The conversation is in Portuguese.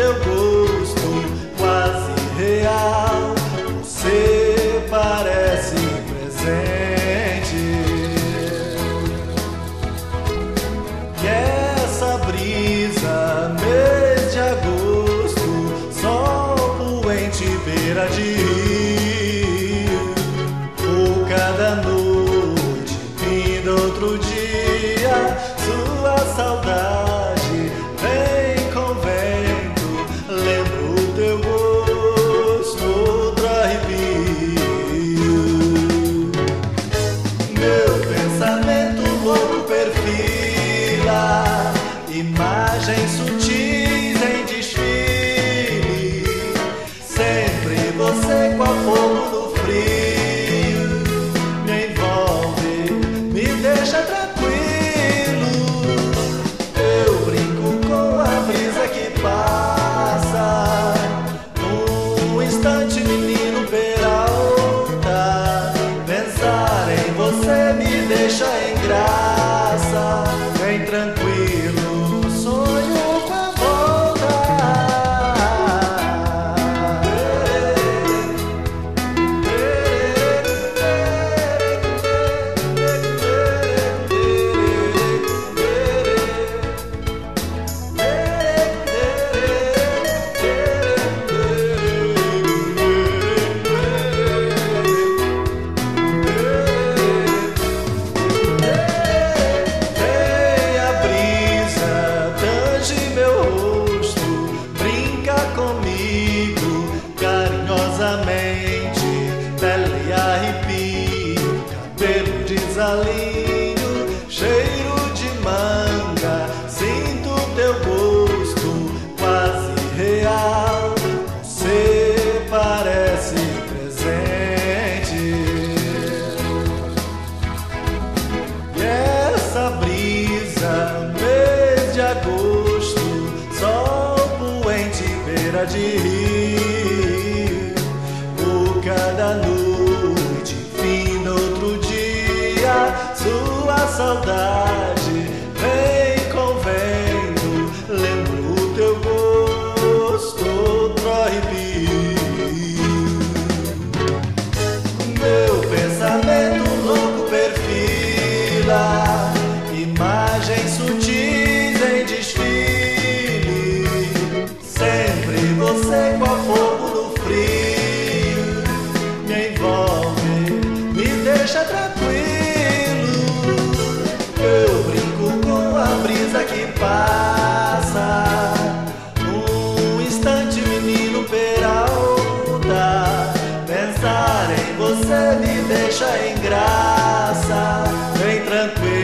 teu gosto quase real, você parece presente. E essa brisa, mês de agosto, sol poente, beira de rio, por cada noite, fim do outro dia, sua saudade vem com vento, lembro o teu gosto, outro arrepio. Meu pensamento louco perfila imagens sutis em desfile, sempre você qual fogo no frio, me envolve, me deixa tranquilo. Eu brinco com a brisa que passa, um instante menino peralta, pensar em você me deixa em graça, vem tranquilo, sonho com a volta. Vem a brisa, tange meu rosto, brinca comigo carinhosamente, pele arrepio, cabelo desalinho, cheiro de manga, sinto teu gosto quase real, você parece presente. E essa brisa, mês de agosto, sol poente, beira de rio, por cada noite, fim do outro dia, sua saudade vem com vento, lembro o teu gosto, outro arrepio. Meu pensamento louco perfila imagens sutis em desfile, sempre você qual fogo no frio, me envolve, me deixa tranquilo. Eu brinco com a brisa que passa, um instante menino peralta, pensar em você me deixa em graça, vem tranquilo.